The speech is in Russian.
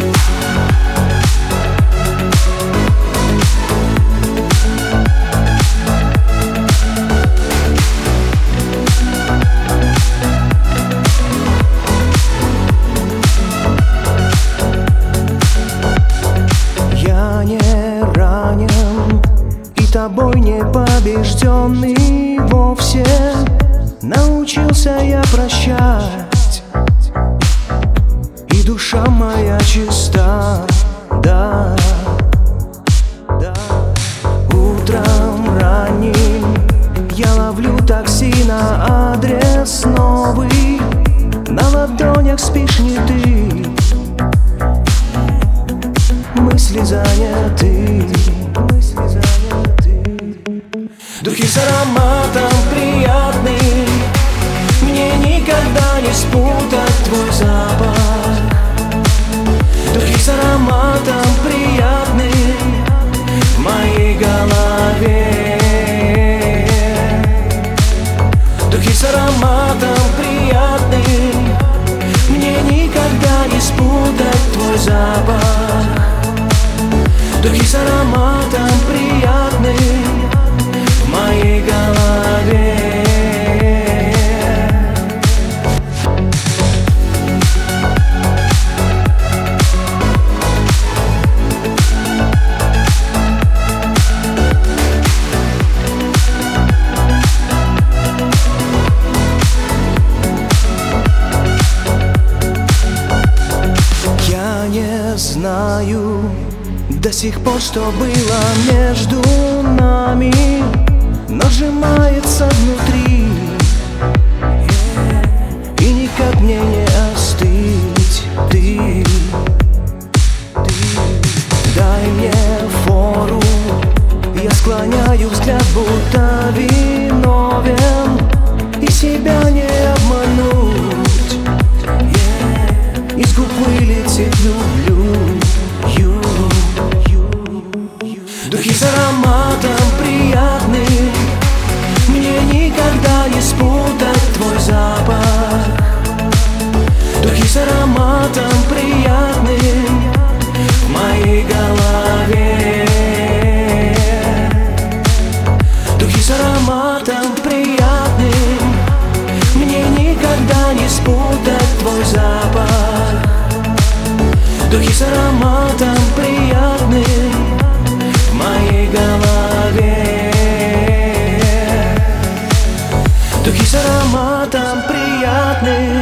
Тобой не побежденный вовсе. Научился я прощать, и душа моя чиста, да, да. Утром ранним я ловлю такси на адрес новый. На ладонях спишь не ты, мысли заняты. Духи с ароматом приятный, мне никогда не спутать твой запах. Духи с ароматом приятный в моей голове. Духи с ароматом приятный, мне никогда не спутать твой запах. Духи с ароматом приятный в моей голове. Я не знаю до сих пор, что было между нами, но сжимается внутри, и никак мне не остыть. Ты дай мне фору, я склоняю взгляд, будто виновен, и себя не обмануть. Из губ вылетит люблю. Духи с ароматом приятный, мне никогда не спутать твой запах. Духи с ароматом приятный в моей голове. Духи с ароматом приятный, мне никогда не спутать твой запах. Духи с ароматом приятный в моей голове. Духи с ароматом приятный